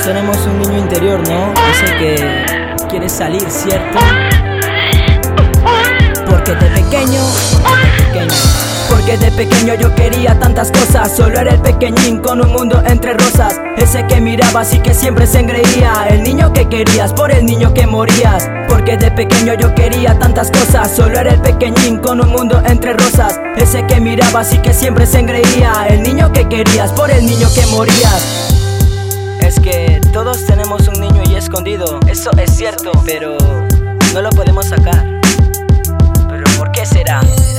tenemos un niño interior, ¿no? Ese que quiere salir, ¿cierto? Porque de pequeño yo quería tantas cosas. Solo era el pequeñín con un mundo entre rosas. Ese que mirabas y que siempre se engreía. El niño que querías, por el niño que morías. Porque de pequeño yo quería tantas cosas. Solo era el pequeñín con un mundo entre rosas. Ese que mirabas y que siempre se engreía. El niño que querías, por el niño que morías. Es que todos tenemos un niño y escondido, eso es cierto, pero no lo podemos sacar. ¿Pero por qué será?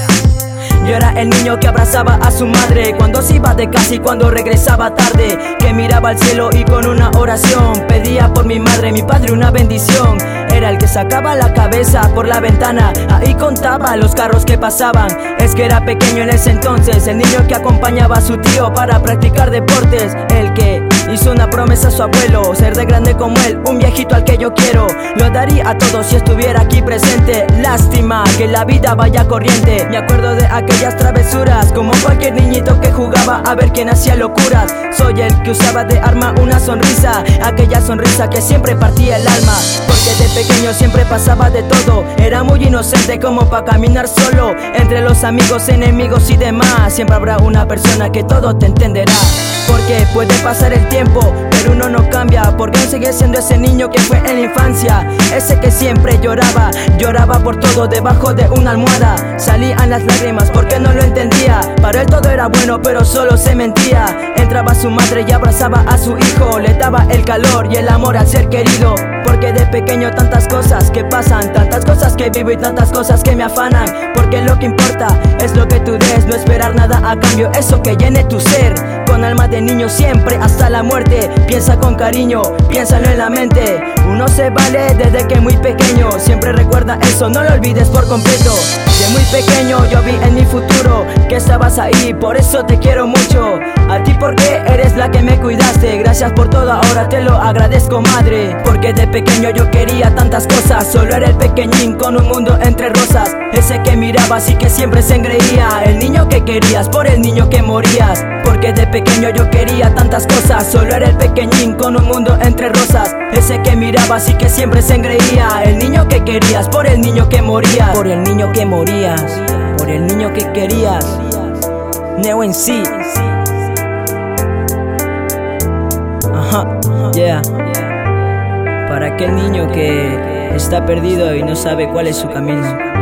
Yo era el niño que abrazaba a su madre cuando se iba de casa y cuando regresaba tarde, que miraba al cielo y con una oración pedía por mi madre, mi padre una bendición. Era el que sacaba la cabeza por la ventana, ahí contaba los carros que pasaban. Es que era pequeño en ese entonces, el niño que acompañaba a su tío para practicar deportes. El que hizo una promesa a su abuelo, ser de grande como él, un viejito al que yo quiero. Lo daría a todos si estuviera aquí presente. Lástima que la vida vaya corriente. Me acuerdo de aquellas travesuras, como cualquier niñito que jugaba a ver quién hacía locuras. Soy el que usaba de arma una sonrisa, aquella sonrisa que siempre partía el alma. Porque de pequeño siempre pasaba de todo, era muy inocente como para caminar solo. Entre los amigos, enemigos y demás, siempre habrá una persona que todo te entenderá. Porque puede pasar el tiempo, pero uno no cambia, porque aún sigue siendo ese niño que fue en la infancia. Ese que siempre lloraba, lloraba por todo debajo de una almohada. Salían las lágrimas porque no lo entendía. Para él todo era bueno, pero solo se mentía. Entraba su madre y abrazaba a su hijo, le daba el calor y el amor al ser querido. Porque de pequeño tantas cosas que pasan, tantas cosas que vivo y tantas cosas que me afanan. Porque lo que importa es lo que tú des, no esperar nada a cambio, eso que llene tu ser. Con alma de niño siempre hasta la muerte, piensa con cariño, piénsalo en la mente. Uno se vale desde que muy pequeño, siempre recuerda eso, no lo olvides por completo. De muy pequeño yo vi en mi futuro que estabas ahí, por eso te quiero mucho. A ti porque eres la que me cuidaste, gracias por todo, ahora te lo agradezco, madre. Porque de pequeño yo quería tantas cosas, solo era el pequeñín con un mundo entre rosas. Ese que mirabas y que siempre se engreía, el niño que querías, por el niño que morías. Porque de pequeño yo quería tantas cosas, solo era el pequeñín con un mundo entre rosas. Ese que mirabas y que siempre se engreía, el niño que querías, por el niño que morías. Por el niño que morías, por el niño que querías. Neo en sí. Ajá, yeah. Para aquel niño que está perdido y no sabe cuál es su camino.